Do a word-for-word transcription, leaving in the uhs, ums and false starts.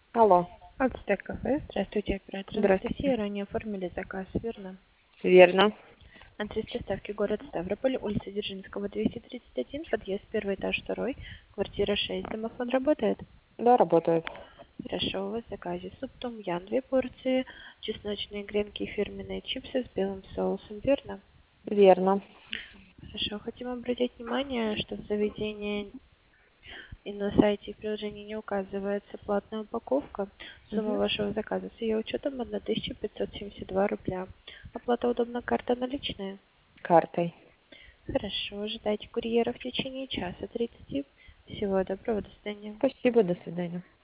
Алло, Ацтек кафе. Здравствуйте, оператор здравствуйте. Анастасия. Ранее оформили заказ, верно? Верно. Адрес доставки город Ставрополь, улица Дзержинского, двести тридцать один, подъезд первый этаж второй, квартира шесть. Домофон работает? Да, работает. Хорошо, у вас в заказе суп том ян, две порции, чесночные гренки и фирменные чипсы с белым соусом, верно? Верно. Хорошо, хотим обратить внимание, что в заведении и на сайте и в приложении не указывается платная упаковка. Сумма Мгм. вашего заказа с ее учетом тысяча пятьсот семьдесят два рубля. Оплата удобна, карта наличная? Картой. Хорошо, ожидайте курьера в течение часа тридцати. Всего доброго, до свидания. Спасибо, до свидания.